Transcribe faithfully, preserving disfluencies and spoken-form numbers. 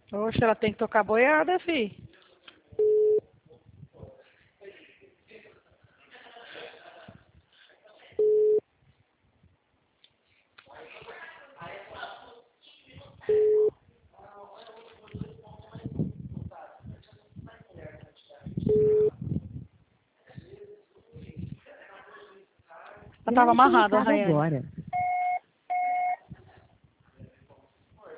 Oxe, ela tem que tocar boiada, fi. Ela tava amarrada, Raiane. Agora.